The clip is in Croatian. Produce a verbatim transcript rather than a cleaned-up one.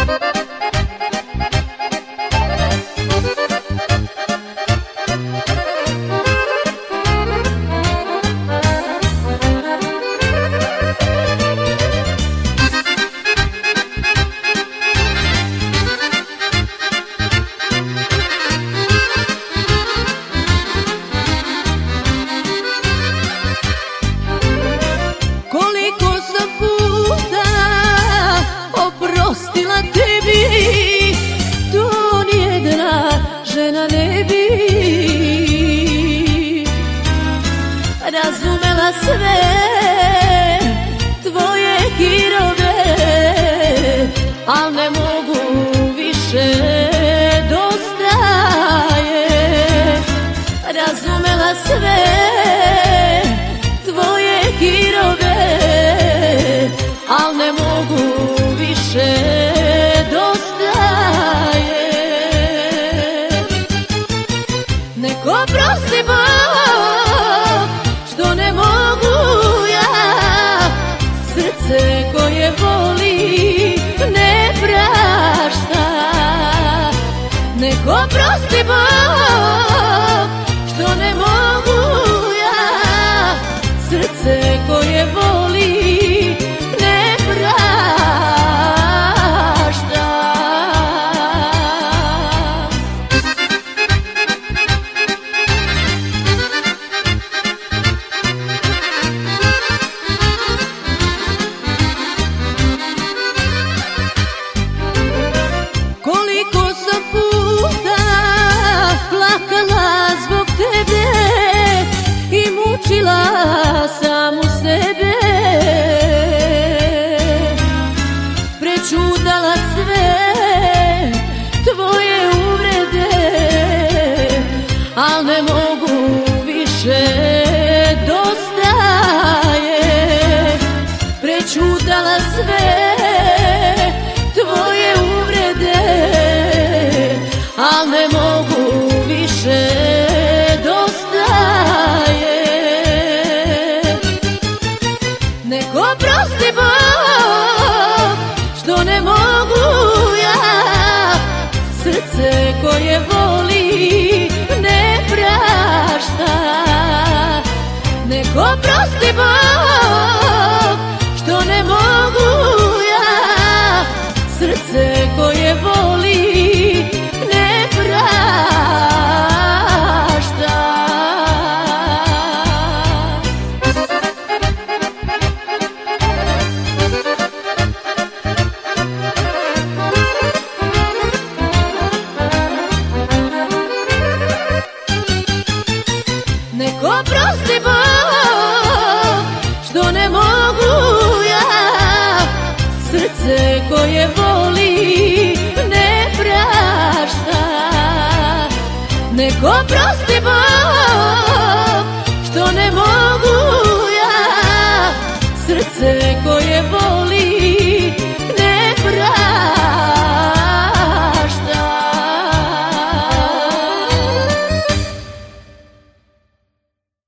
Razumela sve tvoje hirove, al ne mogu više, dosta je. Razumela sve tvoje hirove, al ne mogu više, dosta je. Neko prosti Bog što ne mogu ja, srce koje voli ne prašta. Neko prosti Bog što ne mogu ja, srce koje voli ne prašta. Mučila samu sebe, prečutala sve tvoje uvrede, al ne mogu više, dosta je. Prečutala sve tvoje uvrede, al ne mogu više, dosta je. Neko prosti Bog što ne mogu ja, srce koje voli ne prašta. Neko prosti Bog što ne mogu ja, srce koje voli ne prašta. Neko prosti Bog što ne mogu ja, srce koje voli ne prašta. Neko prosti Bog što ne mogu ja, srce koje voli